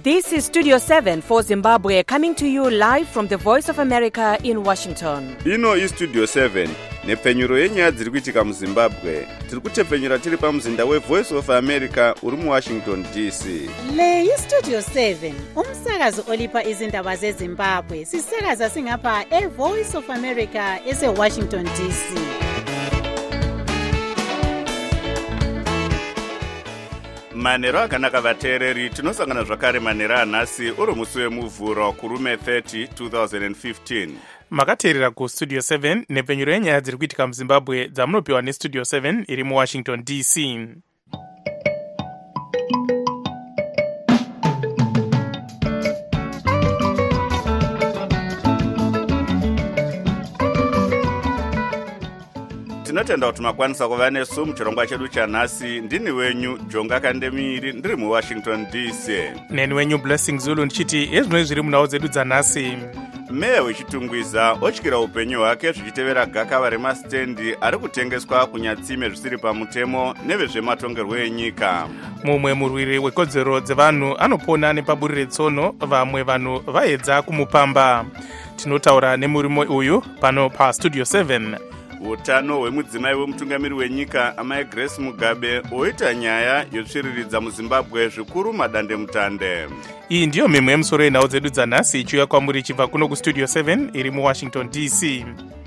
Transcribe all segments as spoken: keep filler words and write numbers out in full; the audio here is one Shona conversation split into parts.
This is Studio seven for Zimbabwe, coming to you live from the Voice of America in Washington. Ino is Studio seven. Nepfenyuro yenyaya dziri kuitika muZimbabwe. Tiri kutepfenyura tiri pamuzinda we Voice of America uri mu Washington D C. Le yi Studio seven, umsakazo olipa izindaba zeZimbabwe. Sisakaza singapha e Voice of America ese Washington D C. Manero akanaka vateereri, tinosangana zvakare manero anhasi uri musi wemuvhuro kurume thirty twenty fifteen. Makateerera ku Studio seven nepfenyuro yenyaya dziri kuitika muZimbabwe dzamunopiwa neStudio seven iri mu Washington D C. Tinotenda kuti makwanisa kuva nesu muchirongwa chedu chanhasi. Ndini wenyu Jonga Kandemiri, ndiri mu Washington D C. Neni wenyu Blessing Zulu ndichiti ezvinoi zviri munhau dzedu dzanhasi. Meya wechitungwiza otyira upenyu hwake zvichitevera gakava remastendi ari kutengeswa kunyatsime zvisiri pamutemo nevezvematongerwo enyika. Mumwe murwiri wekodzero dzevanhu anopona nepaburire tsono, vamwe vanhu vaedza kumupamba. Tinotaura nemurimo uyu pano pa Studio seven. Utano hwemudzimai wemutungamiri wenyika amai Grace Mugabe oita nyaya yotsviriridza muZimbabwe zvikuru madande mutande. Iyi ndiyo mimwe yemusoro yenhau dzedu dzanhasi ichiuya kwamuri ichibva kuno kuStudio seven iri mu Washington D C.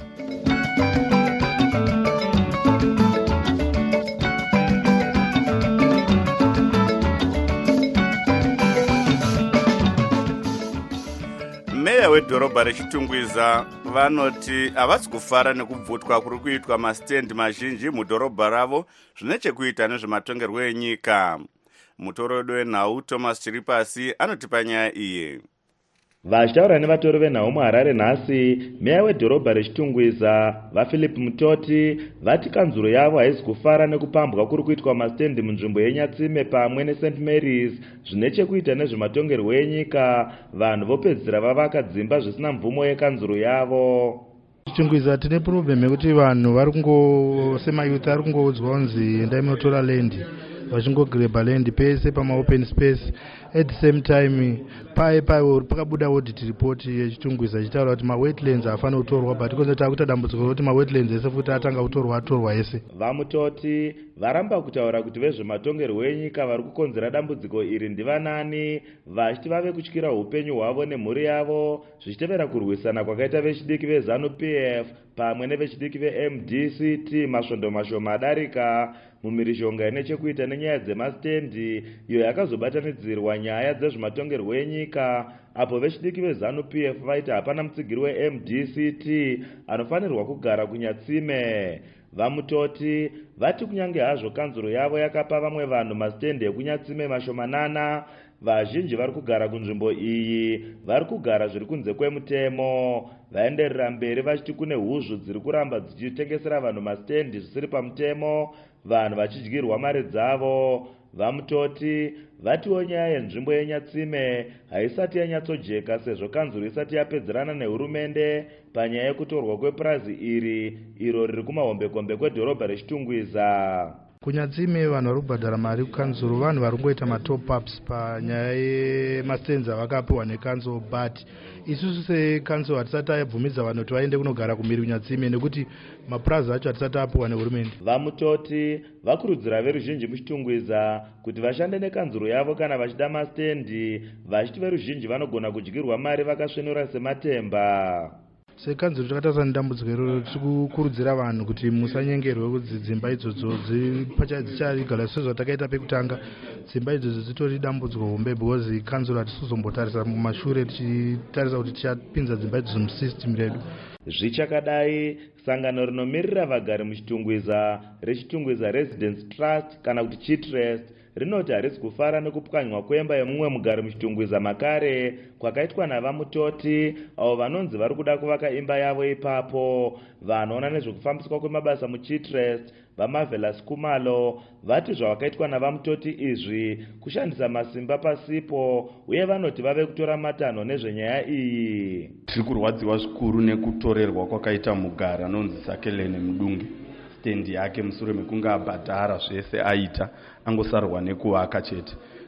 Meya wedhorobha rechitungwiza vanoti havasi kufara nekubvutwa kuri kuitwa mastendi mazhinji mudhorobha ravo zvine chekuita nezvematongerwo enyika. Mutorodo wenhau Thomas Chiripasi anotipa nyaya iyi. Vachitaura nevatori venhau muHarare nhasi, meya wedhorobha rechitungwiza vaPhilip Mutoti vati kanzuro yavo haisi kufara nekupambwa kuri kuitwa mastendi munzvimbo yeNyatsime pamwe neSaint Mary's zvine chekuita nezvematongerwo enyika. Vanhu vopedzisira vavaka dzimba zvisina mvumo yekanzuro yavo. Chitungwiza tine problem yekuti vanhu vari kungo semayouth ari kungoudzwa kunzi endai munotora land vachingogireba land pese pama open space. At the same time pai pai pakabuda audit report yechitungwiza ichitaura kuti mawetlands hafaniri kutorwa, but konze takuita dambudziko kuti mawetlands ese futi atanga kutorwa atorwa ese. Vamutoti varamba kutaura kuti vezvematongerwo enyika vari kukonzera dambudziko iri ndivanani, vachiti vave kutyira upenyu hwavo nemhuri yavo zvichitevera kurwisana kwakaita vechidiki veZANU-P F pamwe nevechidiki veM D C T masvondo mashoma adarika mumhirizhonga ine chekuita nenyaya dzemastendi iyo yakazobatanidzirwa nyaya dzezvematongerwo enyika, apo vechidiki veZANU-P F vaiti hapana mutsigiri weM D C T anofanirwa kugara kunyatsime. Vamutoti vati kunyange hazvo kanzuro yavo yakapa vamwe vanhu mastendi ekunyatsime mashomanana, vazhinji vari kugara kunzvimbo iyi vari kugara zviri kunze kwemutemo. Vaenderera mberi vachiti kune huzvu dziri kuramba dzichitengesera vanhu mastendi zvisiri pamutemo, vanhu vachidyirwa mari dzavo. Vamutoti vatiwo nyaya yenzvimbo yeNyatsime haisati yanyatsojeka sezvo kanzuro isati yapedzerana nehurumende panyaya yekutorwa kwepurazi iri iro riri kumahombekombe kwedhorobha rechitungwiza. Kunyatsime vanhu vari kubhadhara mari kukanzuro, vanhu vari kungoita matop ups panyaya yemastenzi avakapiwa nekanzuro, but isusu sekanzuro hatisati tabvumidza vanhu kuti vaende kunogara kumhiri kunyatsime nekuti mapurazi acho hatisati apiwa nehurumende. Vamutoti vakurudzira veruzhinji muchitungwiza kuti vashande nekanzuro yavo kana vachida mastendi, vachiti veruzhinji vanogona kudyirwa mari vakasvenura sematemba. Sekanzuro takatarisana nedambudziko iroro, tiri kukurudzira vanhu kuti musanyengerwe kuti dzimba idzodzo dzicharigara sezvatakaita pekutanga. Dzimba idzodzo dzitori dambudziko hombe because kanzuro hatisi kuzombotarisa mumashure tichitarisa kuti tichapinza dzimba idzodzo musystem redu. Zvichakadai, sangano rinomirira vagari muchitungwiza rechitungwiza Residence Trust kana kuti Chitrust rinoti harisi kufara nekupwanywa kwemba yemumwe mugari muchitungwiza makare kwakaitwa navamutoti avo vanonzi vari kuda kuvaka imba yavo ipapo. Vanoona nezvekufambiswa kwemabasa muChitrust vaMarvelous Kumalo vati zvavakaitwa navamutoti izvi kushandisa masimba pasipo, uye vanoti vave kutora matanho nezvenyaya iyi. Tiri kurwadziwa zvikuru nekutorerwa kwakaita mugara anonzi Sakelene Mudungi. Stendi yake mushure mekunge abhadhara zvese aita angosarwa nekuvaka chete.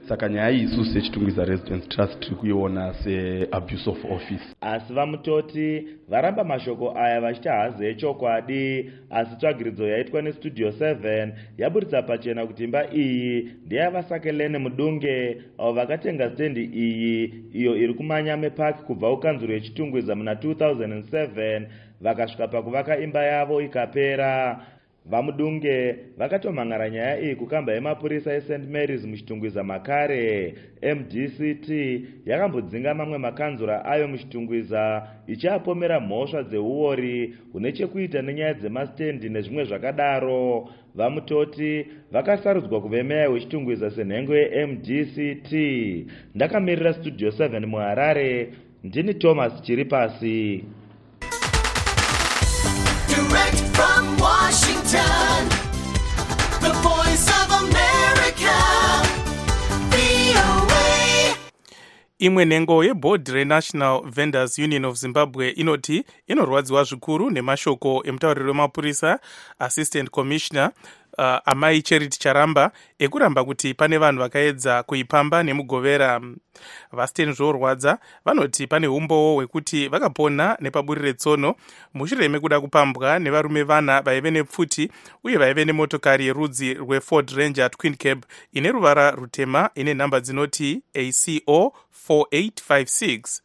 saka nyaya iyi isusu sechitungwiza residence trust tiri kuiona seabuse of office. Asi vamutoti varamba mashoko aya vachiti hazi echokwadi, asi tsvagiridzo yaitwa nestudio seven yaburitsa pachena kuti imba iyi ndeyavasakelene mudunge avo vakatenga stendi iyi iyo iri kumanyame park kubva kukanzuro yechitungwiza muna two thousand seven vakasvika pakuvaka imba yavo ikapera. Vamudunge vakatomhan'ara nyaya iyi kukamba yemapurisa eSt Mary's muchitungwiza makare. M D C T yakambodzinga mamwe makanzura ayo muchitungwiza ichiapomera mhosva dzeuori hune chekuita nenyaya dzemastendi nezvimwe zvakadaro. Vamutoti vakasarudzwa kuve meya wechitungwiza senhengo ye-M D C T. Ndakamirira studio seven muHarare, ndini Thomas Chiripasi. Direct from Washington, the voice of America, V O A. Imwe nhengo yebhodhi reNational Vendors Union of Zimbabwe inoti inorwadziwa zvikuru nemashoko emutauriri wemapurisa Assistant Commissioner uh, Amai Charity Charamba ekuramba kuti pane vanhu vakaedza kuipamba nemugovera. Vasteni zvorwadza vanoti pane umbowo hwekuti vakapona nepaburi retsono mushure mekuda kupambwa nevarume vana vaive nepfuti uye vaive nemotokari yerudzi rweFord Ranger Twin Cab ine ruvara rutema ine nhamba dzinoti A C O four eight five six.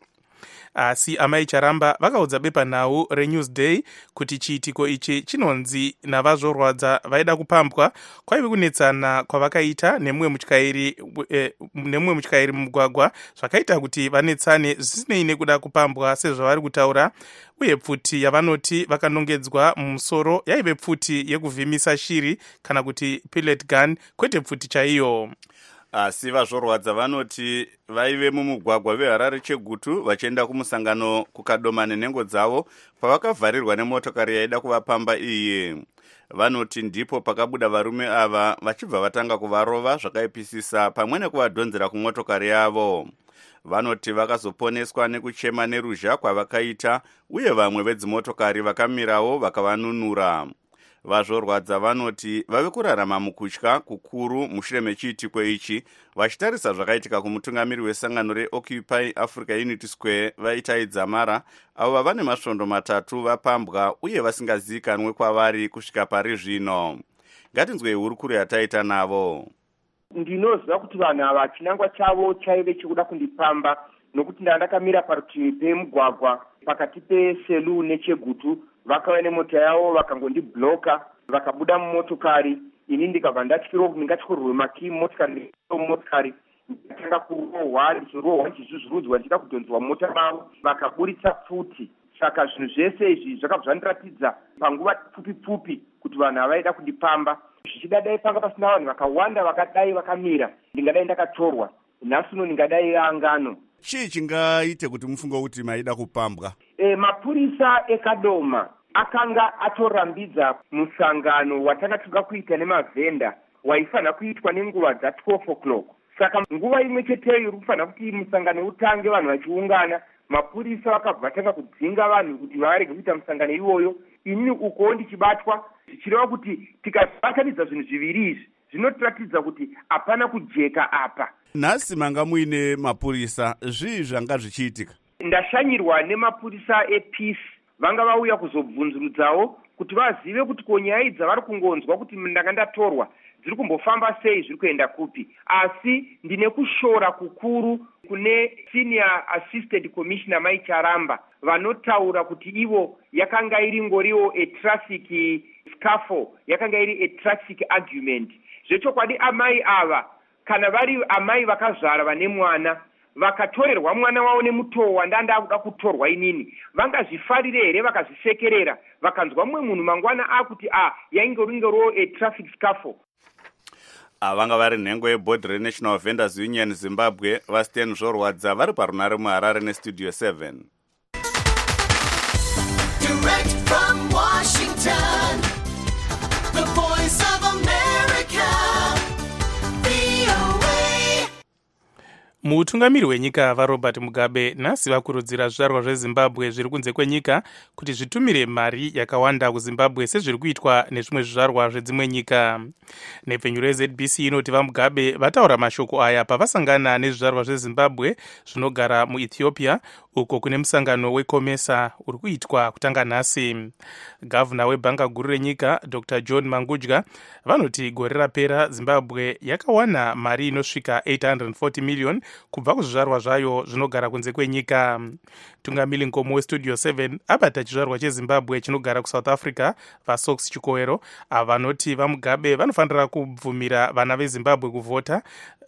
Asi Amai Charamba vakaudza bepanhau reNewsday kuti chiitiko ichi chinonzi navazvorwadza vaida kupambwa kwaive kunetsana kwavakaita nemumwe mutyairi eh, nemumwe mutyairi mumugwagwa zvakaita kuti vanetsane zvisinei nekuda kupambwa sezvavari kutaura, uye pfuti yavanoti vakanongedzwa mumusoro yaive pfuti yekuvhimisa shiri kana kuti pellet gun kwete pfuti chaiyo. Asi vazvorwadza vanoti vaive mumugwagwa veHarare Chegutu vachienda kumusangano kukadoma nenhengo dzavo pavakavharirwa nemotokari yaida kuvapamba iyi. Vanoti ndipo pakabuda varume ava vachibva vatanga kuvarova zvakaipisisa pamwe nekuvadhonzera kumotokari yavo. Vanoti vakazoponeswa nekuchema neruzha kwavakaita uye vamwe vedzimotokari vakamirawo vakavanunura. Vazvorwadza vanoti vave kurarama mukutya kukuru mushure mechiitiko ichi vachitarisa zvakaitika kumutungamiri wesangano reOccupy Africa Unity Square vaitai Dzamara avo vane masvondo matatu vapambwa uye vasingazivikanwe kwavari kusvika pari zvino. Ngatinzwei hurukuro yataita navo. Ndinoziva kuti vanhu ava chinangwa chavo chaive chikuda kundipamba nokuti ndakamira parutivi pemugwagwa pakati peSelou neChegutu. Vakauya nemota yavo vakangondibloka vakabuda mumotokari. Ini ndikabva ndatyiro ndingatyorwe maki motokari motokari ndikatanga kurohwa ndichirohwa ndichizvurudzwa ndichida kudhonzwa mota mavo vakaburitsa pfuti. Saka zvinhu zvese izvi zvakabva zvandiratidza panguva pfupi pfupi kuti vanhu avaida kundipamba. Zvichidadai panga pasina vanhu vakawanda vakadai vakamira ndingadai ndakatorwa. Nhasi uno ndingadai angano. Chii chingaite kuti mufunga kuti maida kupambwa? E, mapurisa eKadoma akanga atorambidza musangano watanga tuga kuita nemavhenda waifana kuitwa nenguva dza twelve o'clock. Saka nguva imwe cheteyo iri kufanira kuti musangano utange vanhu vachiungana, mapurisa vakabva vatanga kudzinga vanhu kuti varege kuita musangano iwoyo. Ini uko ndichibatwa zvichireva kuti tikabatanidza zvinhu zviviri izvi zvinotiratidza kuti hapana kujeka apa. Nhasi manga muine mapurisa, zvii zvanga zvichiitika? Ndashanyirwa nemapurisa ePeace vanga vauya kuzobvunzurudzawo kuti vazive kuti konyaya dzavari kungonzwa kuti ndanga ndatorwa dziri kumbofamba sei, zviri kuenda kupi. Asi ndine kushora kukuru kune Senior Assistant Commissioner Mai Charamba vanotaura kuti ivo yakanga iri ngoriwo a traffic scuffle, yakanga iri a traffic argument. Zvechokwadi amai ava kana vari amai vakazvara vane mwana vakatorerwa mwana wavo nemutoo wandanda akuda kutorwa inini, vangazvifarire here vakazvisekerera vakanzwa mumwe munhu mangwana akuti a yainge ringoriwo a traffic scuffle. Avanga vari nhengo yebhodhi reNational Vendors Union Zimbabwe Vasteni Zvorwadza vari parunare muHarare nestudio seven. Direct from Washington, the voice of America, V O A. Mutungamiri wenyika vaRobert Mugabe nhasi vakurudzira zvizvarwa zveZimbabwe zviri kunze kwenyika kuti zvitumire mari yakawanda kuZimbabwe sezviri kuitwa nezvimwe zvizvarwa zvedzimwe nyika. Nepfenyu reZ B C inoti vaMugabe vataura mashoko aya pavasangana nezvizvarwa zveZimbabwe zvinogara muEthiopia uko kune musangano weCOMESA uri kuitwa kutanga nhasi. Gavana webhanga guru renyika Doctor John Mangudya vanoti gore rapera Zimbabwe yakawana mari inosvika eight hundred forty million kubva kuzvizvarwa zvayo zvinogara kunze kwenyika. Tungamiri Nkomo weStudio seven abata chizvarwa cheZimbabwe chinogara kuSouth Africa vaSox Chikowero vanoti vaMugabe vanofanira kubvumira vana veZimbabwe kuvhota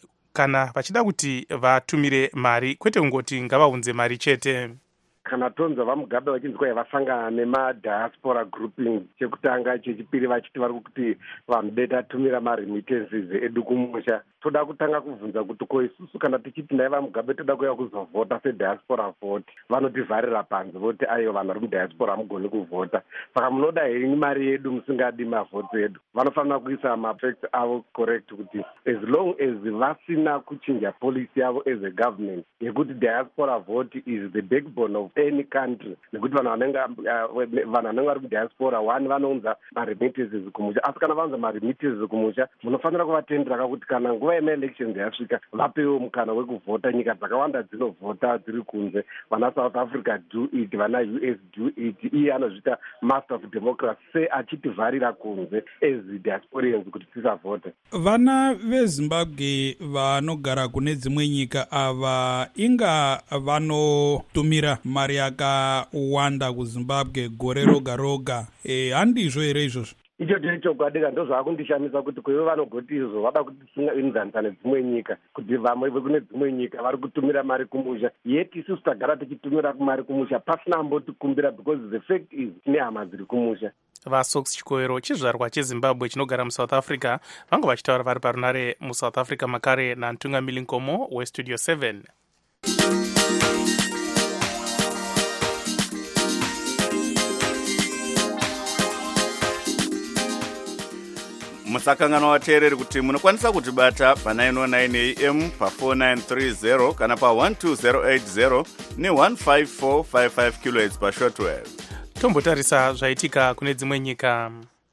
kana vachida kuti vatumire mari kwete kungoti ngavaunze mari chete. Kana tonza vaMugabe vachinzwa vasangana nemadiaspora grouping chekutanga chechipiri vachiti vari kuti vanhu betatumira maremittances edu kumusha. Toda kutanga kubvunza kuti ko isusu kana tichiti nai vaMugabe toda kuuya kuzovhota sediaspora vote vanotivharira panze voti aiyo vanhu vari mudiaspora hamugoni kuvhota, saka munoda henyu mari yedu musingadi mavhoti edu. Vanofanira kuisa mafacts avo correct kuti as long as vasina kuchinja policy yavo as a government yekuti diaspora vote is the backbone of any country, nekuti vanhu vanenge vanhu vanenge vari mudiaspora one vanounza maremittances kumusha, asi kana vaunza maremittances kumusha munofanira kuvatendera kuti kana nguva yemaelections yasvika vapewo mukana wekuvhota. Nyika dzakawanda dzinovhota dziri kunze, vana South Africa do it, vana U S do it, iye anozvita master of democracy se achitivharira kunze as diasporians kuti tisavhote. Vana veZimbabwe vanogara kune dzimwe nyika ava inga vanotumira mari yakawanda kuZimbabwe gore roga roga, e, handizvo here izvozvo? Icho tiri chokwadi ndo zvakundishamisa kuti kwevo vanogoti izvo vada kuti tisingainzanisa nedzimwe nyika kuti vamwe vekune dzimwe nyika vari kutumira mari kumusha, yeti isusu tagara tichitumira mari kumusha pasina ambotikumbira because the fact is tine hama dziri kumusha. vaSox Chikowero chizvarwa cheZimbabwe chinogara muSouth Africa vanga vachitaura vari parunare muSouth Africa makare naNtungamiri Nkomo weStudio seven. Musakangana vateereri kuti munokwanisa kutibata pa nine oh nine A M pa four nine three zero kana pa one two zero eight zero ne one five four five five kilohertz pa shortwave. Tombotarisa zvaitika kune dzimwe nyika.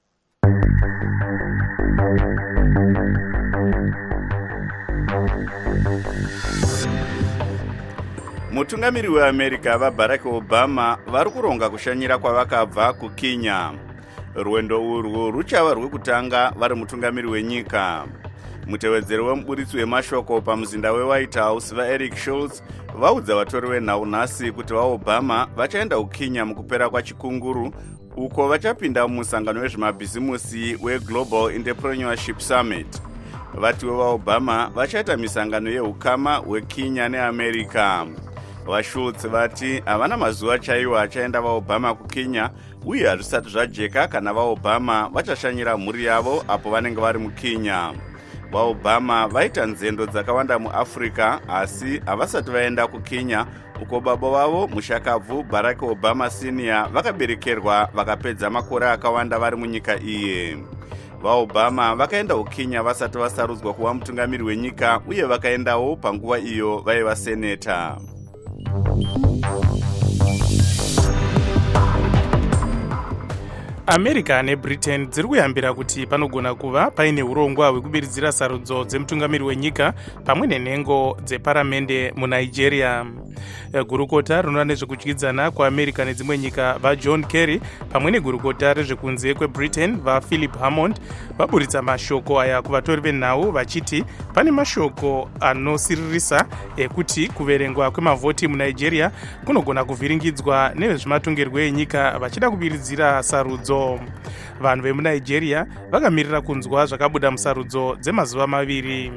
Mutungamiri weAmerica vaBarack Obama vari kuronga kushanyira kwavakabva kuKenya. Rwendo urwu ruchava rwekutanga vari mutungamiri wenyika. Mutevedzeri wemuburitsi wemashoko pamuzinda weWhite House vaEric Schultz vaudza vatori venhau nhasi kuti vaObama vachaenda kuKenya mukupera kwachikunguru uko vachapinda mumusangano wezvemabhizimusi weGlobal Entrepreneurship Summit. Vatiwo vaObama vachaita misangano yeukama hweKenya neAmerica. VaSchultz vati havana mazuva chaiwo achaenda vaObama kuKenya uye hazvisati zvajeka kana vaObama vachashanyira mhuri yavo apo vanenge vari muKenya. VaObama vaita nzendo dzakawanda muAfrica asi havasati vaenda kuKenya uko baba vavo mushakabvu Barack Obama Senior vakaberekerwa vakapedza makore akawanda vari munyika iye. VaObama vakaenda kuKenya vasati vasarudzwa kuva mutungamiri wenyika uye vakaendawo panguva iyo vaiva seneta. America neBritain dziri kuyambira kuti panogona kuva paine urongwa hwekubiridzira sarudzo dzemutungamiri wenyika pamwe nenhengo dzeparamende muNigeria. Gurukota rinoona nezvekudyidzana kwaAmerica nedzimwe nyika vaJohn Kerry pamwe negurukota rezvekunze kweBritain vaPhilip Hammond vaburitsa mashoko aya kuvatori venhau vachiti pane mashoko anosiririsa ekuti kuverengwa kwemavhoti muNigeria kunogona kuvhiringidzwa nevezvematongerwo enyika vachida kubiridzira sarudzo. Vanhu vemuNigeria vakamirira kunzwa zvakabuda musarudzo dzemazuva maviri.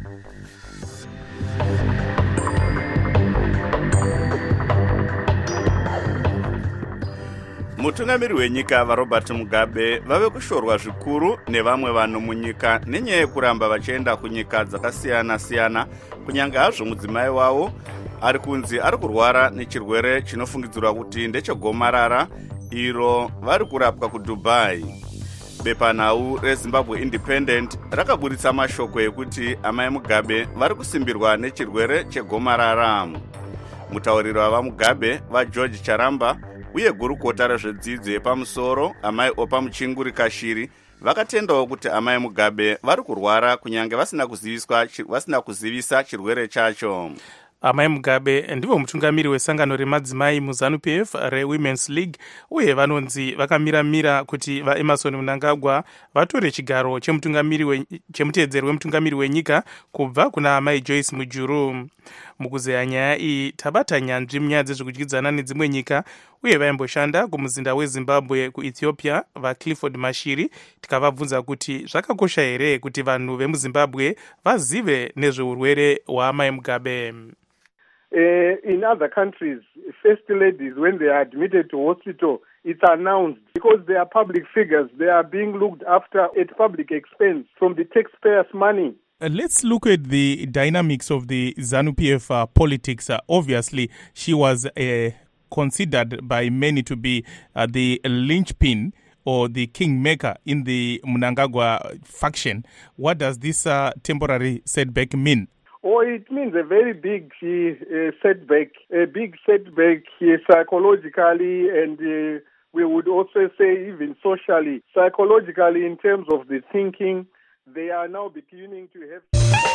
Mutungamiri wenyika vaRobert Mugabe vave kushorwa zvikuru nevamwe vanhu munyika nenyaya yekuramba vachienda kunyika dzakasiyana siyana kunyange hazvo mudzimai wavo ari kunzi ari kurwara nechirwere chinofungidzirwa kuti ndechegomarara iro vari kurapwa kuDubai. bepanhau rezimbabwe independent rakaburitsa mashoko ekuti amai Mugabe vari kusimbirwa nechirwere chegomarara. Mutauriri wavaMugabe vaGeorge Charamba uye gurukota rezvedzidzo yepamusoro amai Opa Muchinguri Kashiri vakatendawo kuti amai Mugabe vari kurwara kunyange vasina kuziviswa vasina kuzivisa chirwere chacho. Amai Mugabe ndivo mutungamiri wesangano remadzimai muZANU-P F reWomen's League uye vanonzi vakamira-mira kuti vaEmerson Mnangagwa vatore chigaro chemutungamiri chemuteedzeri wemutungamiri wenyika kubva kuna amai Joyce Mujuru. Mukuzeya nyaya iyi tabata nyanzvi munyaya dzezvekudyidzana nedzimwe nyika uye vaimboshanda kumuzinda weZimbabwe kuEthiopia vaClifford Mashiri tikavabvunza kuti zvakakosha here kuti vanhu vemuZimbabwe vazive nezveurwere hwaamai Mugabe. Uh, in other countries, first ladies, when they are admitted to hospital, it's announced because they are public figures. They are being looked after at public expense from the taxpayers' money. Uh, let's look at the dynamics of the ZANU-P F uh, politics. Uh, obviously, she was uh, considered by many to be uh, the linchpin or the kingmaker in the Mnangagwa faction. What does this uh, temporary setback mean? Oh, it means a very big uh, setback, a big setback uh, psychologically, and uh, we would also say even socially. Psychologically, in terms of the thinking, they are now beginning to have...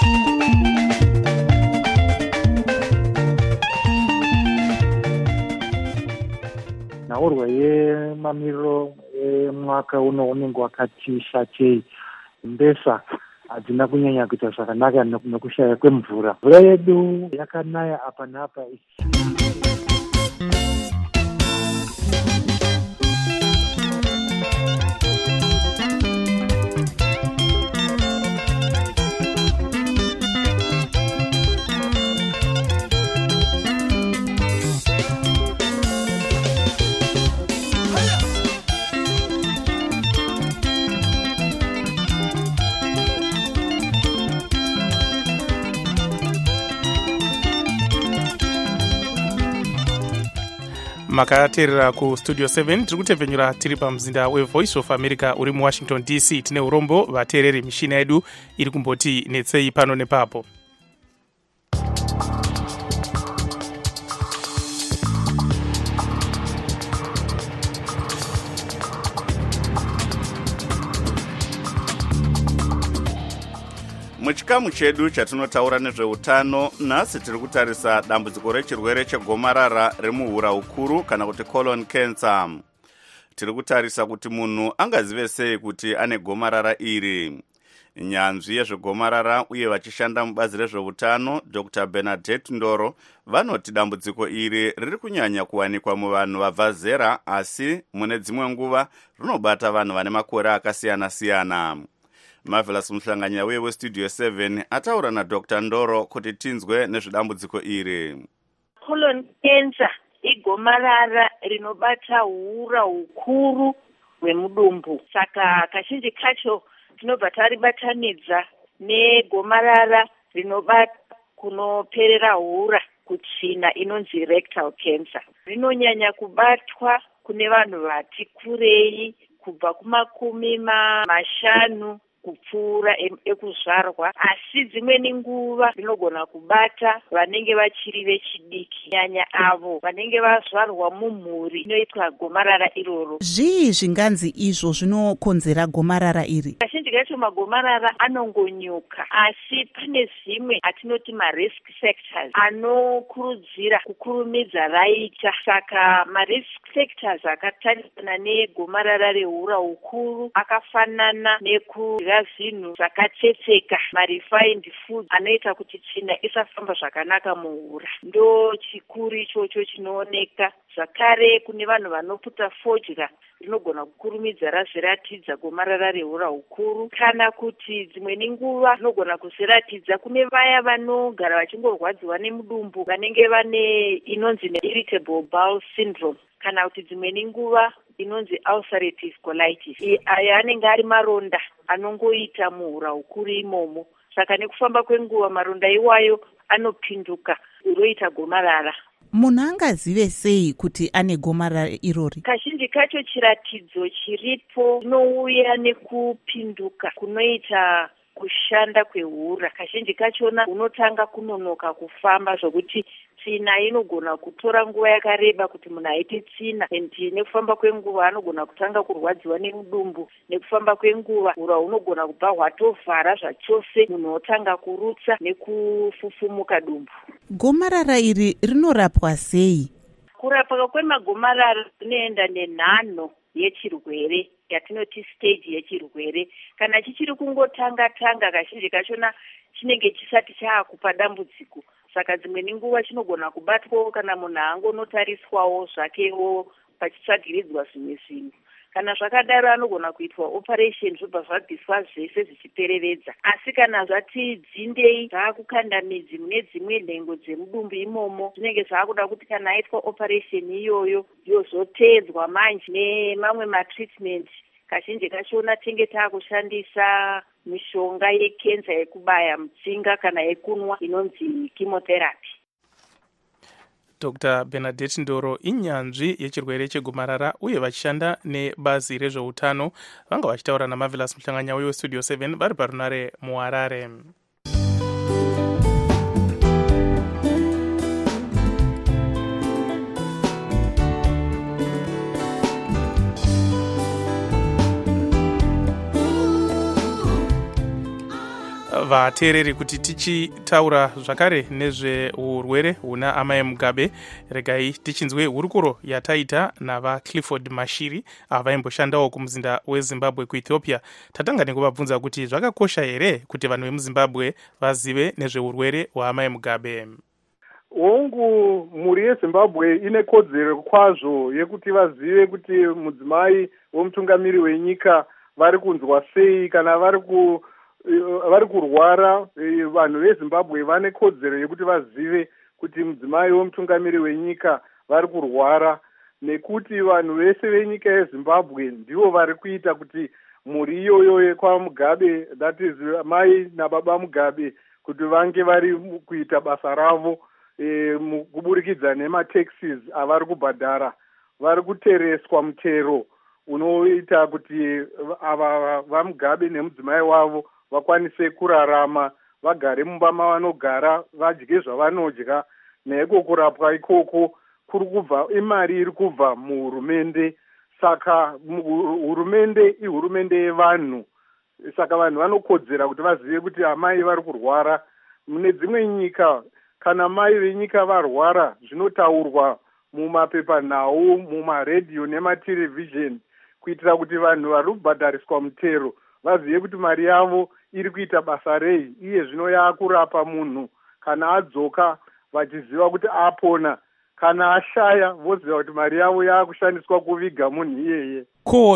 Naurwa ye mamiro mwaka uno unenge wakati shachei mbesa hadzina kunyanya kuita zvakanaka nekushaya kwemvura. Mvura yedu yakanaya apa napa makateerera kustudio seven tiri kutepfenyura tiri pamuzinda wevoice of America uri muWashington D C. Tine urombo vateereri mishina yedu iri kumboti netsei pano nepapo. Muchikamu chedu chatinotaura nezveutano, nhasi tiri kutarisa dambudziko rechirwere chegomarara remuhura ukuru kana kuti colon cancer. Tiri kutarisa kuti munhu angazive sei kuti ane gomarara iri. Nyanzvi yezvegomarara uye vachishanda mubazi rezveutano Doctor Bernadette Ndoro vanoti dambudziko iri riri kunyanya kuwanikwa muvanhu vabva zera, asi mune dzimwe nguva rinobata vanhu vane makore akasiyana-siyana. Marvelous Muhlanganya we westudio seven ataura naDoctor Ndoro kuti tinzwe nezvedambudziko iri. Colon cancer igomarara rinobata hura hukuru hwemudumbu. Saka kazhinji kacho tinobva taribatanidza negomarara rinobata kunoperera hura kutsvina inonzi rectal cancer. Rinonyanya kubatwa kune vanhu vati kurei kubva kumakumi mashanu kupfuura ekuzvarwa, asi dzimweni nguva rinogona kubata vanenge vachiri vechidiki, nyanya avo vanenge vazvarwa mumhuri inoitwa gomarara iroro. Zvii zvinganzi izvo zvinokonzera gomarara iri? Kazhinji kacho magomarara anongonyuka, asi pane zvimwe atinoti marisk factors anokurudzira kukurumidza raita. Saka marisk factors akatarisana negomarara rehura hukuru akafanana nekudya zvinhu zvakatsetseka, marefined food anoita kuti tsvina isafamba zvakanaka muhura. Ndo chikuru ichocho chinooneka. Zvakare kune vanhu vanopfuta fodya rinogona kukurumidza razviratidza gomarara rehura hukuru, kana kuti dzimweni nguva rinogona kuzviratidza kune vaya vanogara vachingorwadziwa nemudumbu vanenge vane inonzi irritable bowel syndrome, kana kuti dzimweni nguva inonzi ulcerative colitis. Aya anenge ari maronda anongoita muhura hukuru imomo. Saka nekufamba kwenguva maronda iwayo anopinduka roita gomarara. munhu angazive sei kuti ane gomarara irori? Kazhinji kacho chiratidzo chiripo chinouya nekupinduka kunoita kushanda kwehura. Kazhinji kachona unotanga kunonoka kufamba zvokuti tsina inogona kutora nguva yakareba kuti munhu aite tsina, endi nekufamba kwenguva anogona kutanga kurwadziwa nemudumbu. Nekufamba kwenguva hura hunogona kubva hwatovhara zvachose, munhu otanga kurutsa nekufufumuka dumbu. Gomarara iri rinorapwa sei? Kurapwa kwemagomarara rinoenda nenhano yechirwere yatinoti stage yechirwere. Kana chichiri kungotanga tanga kazhinji kachona chinenge chisati chaakupa dambudziko. Saka dzimweni nguva chinogona kubatwawo kana munhu angonotariswawo zvakewo pachitsvagiridzwa zvimwe zvinhu. Kana zvakadaro anogona kuitwa operation zvobva zvabviswa zvese zvichiperevedza. Asi kana zvati dzindei zvaakukanda midzi mune dzimwe nhengo dzemudumbu imomo, zvinenge zvaakuda kuti kana aitwa operation iyoyo yozoteedzwa manje nemamwe matreatment. Kazhinji kachona tinge taakushandisa mishonga yekenza yekubaya mutsinga kana yekunwa inonzi chemotherapy. Doctor Bernadette Ndoro inyanzvi yechirwere chegomarara uye vachishanda nebazi rezveutano. Vanga vachitaura naMarvelous Muhlanganya weStudio seven vari parunare muHarare. Vateereri, kuti tichitaura zvakare nezveurwere huna amai Mugabe, regai tichinzwe hurukuro yataita nava Clifford Mashiri avaimboshandawo kumuzinda weZimbabwe kuEthiopia. Tatanga nekuvabvunza kuti zvakakosha here kuti vanhu vemuZimbabwe vazive nezveurwere hwaamai Mugabe. Hongu, mhuri yeZimbabwe ine kodzero kwazvo yekuti vazive kuti mudzimai womutungamiri wenyika vari kunzwa sei kana vari ku vari kurwara. Vanhu veZimbabwe vane kodzero yekuti vazive kuti mudzimai womutungamiri wenyika vari kurwara, nekuti vanhu vese venyika yeZimbabwe ndivo vari kuita kuti mhuri iyoyo yekwaMugabe, that is mai nababa Mugabe, kuti vange vari kuita basa ravo e, kuburikidza nemataxes avari kubhadhara. Vari kutereswa mutero unoita kuti ava vaMugabe nemudzimai wavo vakwanise kurarama, vagare mumba mavanogara, vadye zvavanodya. Neiko kurapwa ikoko kuri kubva imari iri kubva muhurumende. Saka hurumende ihurumende yevanhu. Saka vanhu vanokodzera kuti vazive kuti amai vari kurwara. Mune dzimwe nyika kana mai venyika varwara zvinotaurwa mumapepanhau, mumaredhiyo nematerevhizheni, kuitira kuti vanhu vari kubhadhariswa mutero vazive kuti mari yavo iri kuita basa rei, iye zvino yaakurapa munhu kana adzoka vachiziva kuti apona, kana ashaya voziva kuti mari yavo yaakushandiswa kuviga munhu iyeye. Ko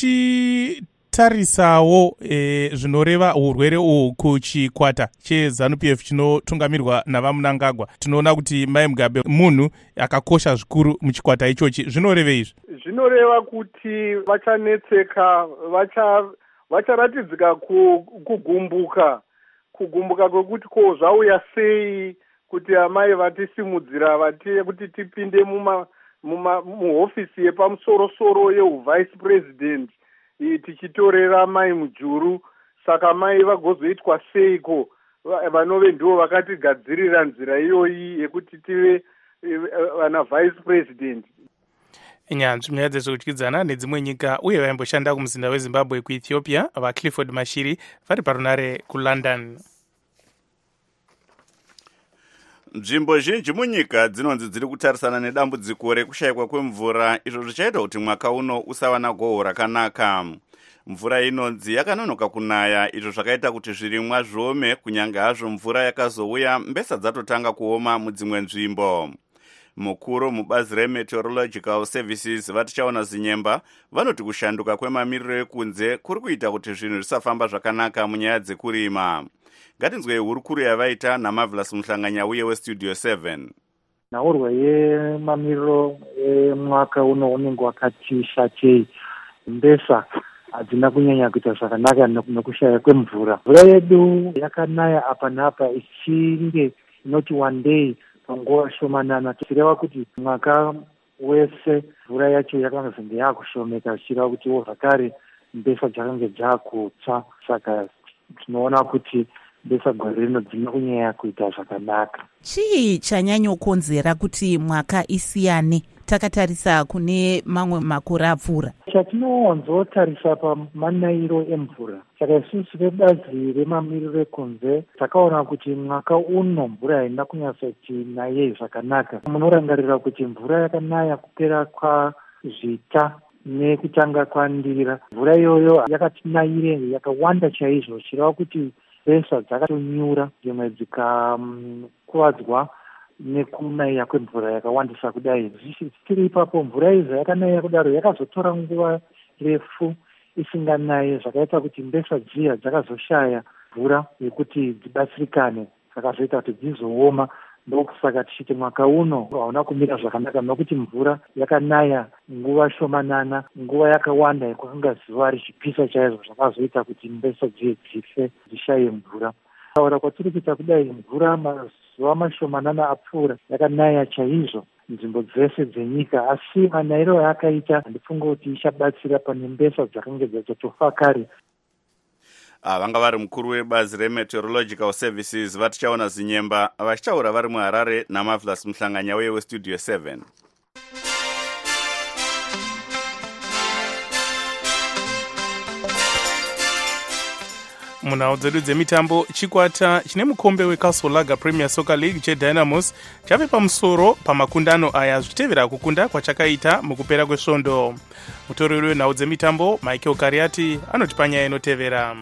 tichitarisawo e, zvinoreva urwere uhu kuchikwata cheZANU P F chinotungamirwa navaMnangagwa, tinoona kuti mai Mugabe munhu akakosha zvikuru muchikwata ichochi. Zvinoreve izvi? Zvinoreva kuti vachanetseka, vacha vacharatidzika kugumbuka kugumbuka kwekuti ko zvauya sei kuti amai vatisimudzira vati kuti tipinde muma muhofisi yepamusoro-soro yehuvice president tichitorera mai mujuru. Saka mai vagozoitwa seiko? Vanove ndivo vakatigadzirira nzira iyoyi yekuti tive vana vice president. Nyanzvi nyaya dzezvekudyidzana nedzimwe nyika uye vaimboshanda kumuzinda weZimbabwe kuEthiopia, vaClifford Mashiri vari parunare kuLondon. Nzvimbo zhinji munyika dzinonzi dziri kutarisana nedambudziko rekushayikwa kwemvura, izvo zvichaita kuti mwaka uno usava nagohwo rakanaka. Mvura inonzi yakanonoka kunaya, izvo zvakaita kuti zvirimwa zviome, kunyange hazvo mvura yakazouya mbesa dzatotanga kuoma mudzimwe nzvimbo. Mukuru mubazi remeteorological services vatichaona zinyemba vanoti kushanduka kwemamiriro ekunze kuri kuita kuti zvinhu zvisafamba zvakanaka munyaya dzekurima. Ngatinzwe hurukuro yavaita naMarvelous Muhlanganya uye weStudio seven. Nhaurwa yemamiriro emwaka uno unenge wakati shachei. Mbesa hadzina kunyanya kuita zvakanaka nekushaya kwemvura. Mvura yedu yakanaya apa napa ichinge inoti one day panguva shomanana, tichireva kuti mwaka wese mvura yacho yakanga senge yakushomeka, zvichireva kutiwo zvakare mbesa dzakange dzakutsva. Saka tinoona kuti mbesa gore rino dzina kunyanya kuita zvakanaka. Chii chanyanyokonzera kuti mwaka isiyane takatarisa kune mamwe makore apfuura? Chatinowanzotarisa pamanayiro emvura, saka isusu vebazi remamiriro ekunze takaona kuti mwaka uno mvura haina kunyatsoti naye zvakanaka. Munorangarira kuti mvura yakanaya kupera kwazvita nekutanga kwandira. Mvura iyoyo yakatinaire yakawanda chaizvo, zvichireva kuti mbesa dzakatonyura, dzimwe dzikakuvadzwa nekunaya kwemvura yakawandisa kudai. Tiri ipapo mvura izo yakanaya kudaro yakazotora nguva refu isinganaye, zvakaita kuti mbesa dziya dzakazoshaya mvura yekuti dzibatsirikane, zvakazoita kuti dzizooma. Ndokusaka tichiti mwaka uno hauna kumira zvakanaka, nokuti mvura yakanaya nguva shomanana, nguva yakawanda kwakanga zuva richipisa chaizvo, zvakazoita kuti mbesa dziye dzife, dzishaye mvura. Taura kwatiri kuita kudai, mvura mazuva mashomanana apfuura yakanaya chaizvo nzvimbo dzese dzenyika, asi manayiro ayakaita handifunga kuti ichabatsira pane mbesa dzakange dzatofa kare. Ah, vanga vari mukuru webazi remeteorological services vatichaona zinyemba vachitaura vari muHarare naMavlas Muhlanganya wewe Studio seven. Munhau dzedu dzemitambo, chikwata chine mukombe weCastle Lager Premier Soccer League cheDynamos chave pamusoro pamakundano aya zvichitevera kukunda kwachakaita mukupera kwesvondo. Mutoreri wenhau dzemitambo Michael Kariati anoti panyaya inotevera.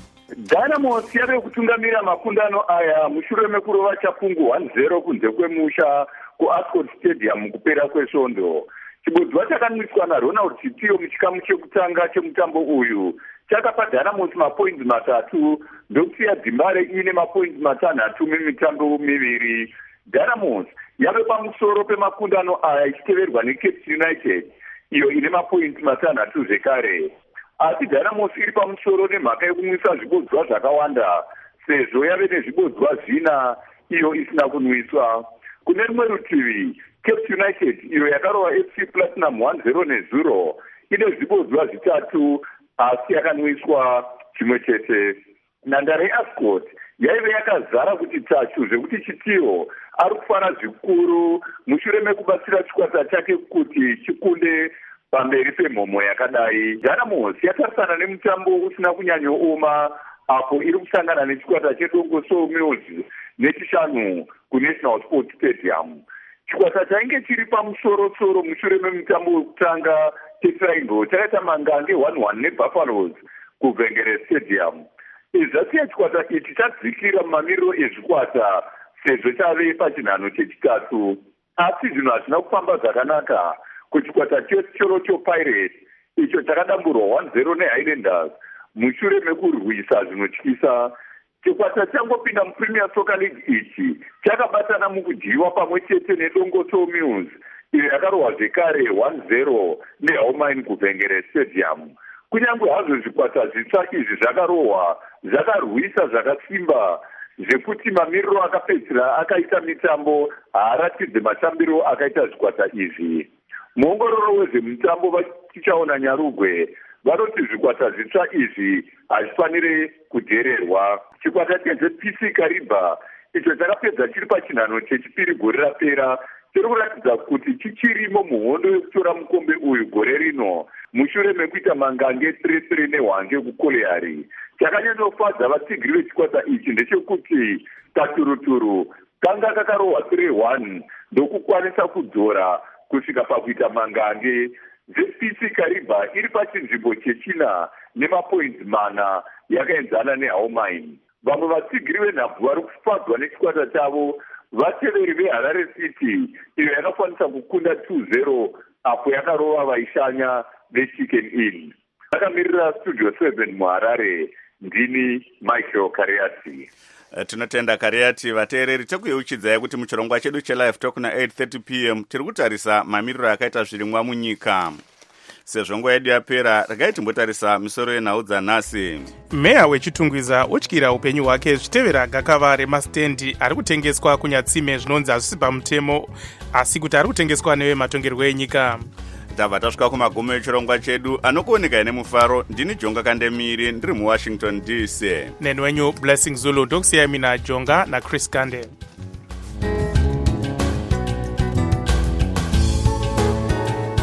Dynamos yave kutungamira makundano aya mushure mekurova chapungu one zero kunze kwemusha kuAscot Stadium mukupera kwesvondo. Chibodzwa chakanwiswa naRonald Chitiyo muchikamu chekutanga chemutambo uyu chakapa Dynamos mapoints matatu ndokusiya Dzimbare ine mapoints matanhatu mimitambo miviri. Dynamos yave pamusoro pemakundano aya ichiteverwa neCape United iyo ine mapoints matanhatu zvekare. Asi Dynamos iri pamusoro nemhaka yekunwisa zvibodzwa zvakawanda sezvo yave nezvibodzwa zvina iyo isina kunwiswa. Kune rimwe rutivi Cape United iyo yakarova F C Platinum one zero nezuro ine zvibodzwa zvitatu asi yakanwiswa chimwe chete. Nhandare yeAscot yaive yakazara kuti tachu zvekuti Chitiyo ari kufara zvikuru mushure mekubatsira chikwata chake kuti chikunde pamberi pemhomo yakadai. Dynamos yatarisana nemutambo usina kunyanyooma apo iri kusangana nechikwata cheDongo Sawmills nechishanu kuNational Sports Stadium. Chikwata chainge chiri pamusoro-soro mushure memutambo wekutanga cheTriangle chakaita mangange one one neBuffaloes kuVhengere Stadium. Izvasiya chikwata ichi chadzikira mumamiriro ezvikwata sezvo chave pachinhano chechitatu, asi zvinhu hazvina kufamba zvakanaka kuchikwata cheChorocho Pirates icho chakadamburwa one zero neHighlanders mushure mekurwisa zvinotyisa. Chikwata changopinda muPremier Soccer League ichi chakabatana mukudyiwa pamwe chete neDongo Sawmills iyo yakarohwa zvekare one zero neHowmine kuVhengere Stadium. Kunyange hazvo zvikwata zvitsva izvi zvakarohwa zvakarwisa zvakasimba zvekuti mamiriro akapedzisira akaita mitambo haaratidze matambiro akaita zvikwata izvi. Muongororo wezvemutambo vachichaona Nyarugwe vanoti zvikwata zvitsva izvi hazvifanire kudhererwa. Chikwata cheZP C Kariba icho chakapedza chiri pachinhano chechipiri gore rapera chiri kuratidza kuti chichirimo muhondo yekutora mukombe uyu gore rino mushure mekuita mangange three three neHwange kuKoleari. Chakanyanyofadza vatsigiri vechikwata ichi ndechekuti katuruturu kanga kakarohwa three one ndokukwanisa kudzora kusvika pakuita mangange. Z P C Kariba iri pachinzvimbo chechina nemapoints mana yakaenzana neHowmine. Vamwe vatsigiri venhabvu vari kufadzwa nechikwata chavo vateveri veHarare City iyo yakakwanisa kukunda two zero apo yakarova vaishanya veChicken Inn. Akamirira Studio seven muHarare, ndini Michael Kariati. Tinotenda Kariati. Vateereri tekuyeuchidzai kuti muchirongwa chedu chelive talk na eight thirty p m tiri kutarisa mamiriro akaita zvirimwa munyika. sezvo nguva yedu yapera regai timbotarisa misoro yenhau dzanhasi. meya wechitungwiza utyira upenyu hwake zvitevera gakava remastendi ari kutengeswa kunyatsime zvinonzi hazvisi pamutemo asi kuti ari kutengeswa nevematongerwo enyika. tabva tasvika kumagumo echirongwa chedu anokuoneka nemufaro. ndini jonga kandemiri ndiri muwashington D C. neni wenyu blessing zulu ndokusiyai mina jonga nachris kande.